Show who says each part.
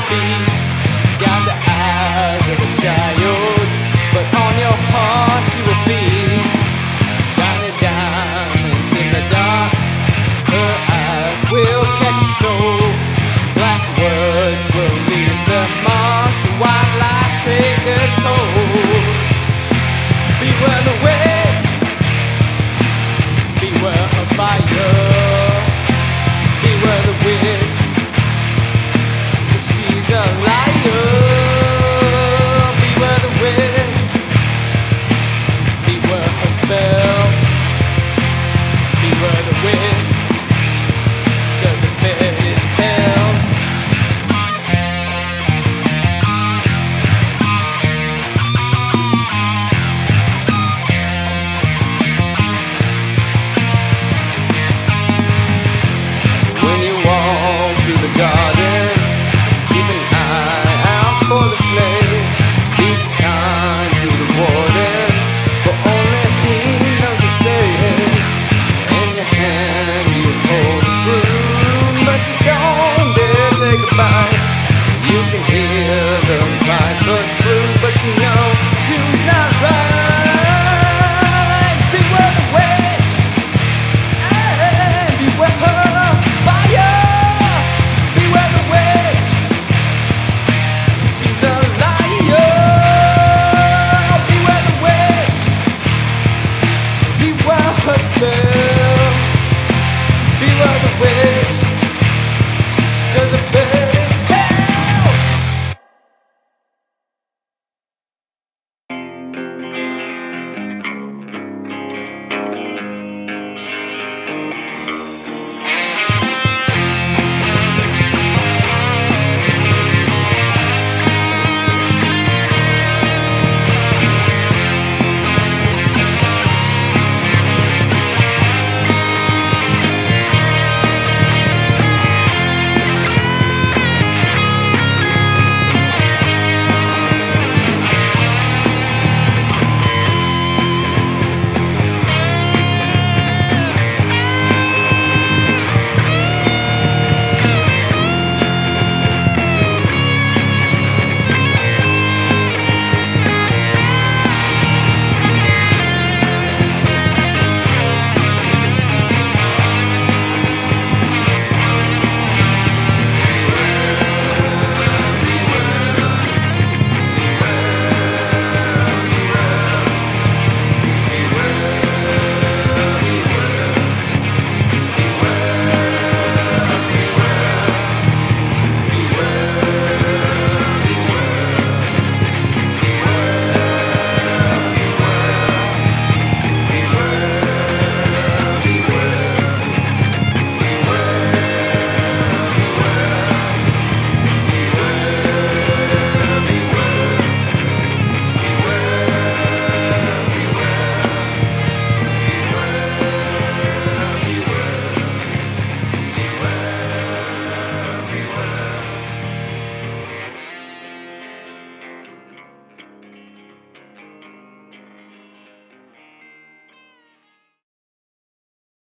Speaker 1: beast. She's got the eyes of a child, but on your heart she will feast. Shining diamonds in the dark, her eyes will catch your soul. Black words will leave their marks, and white lies take their toll. Beware the witch, beware her fire. Beware the witch, 'cause she's a liar. Beware the witch, beware her spell. Beware the witch, 'cause the bed is hell. When you walk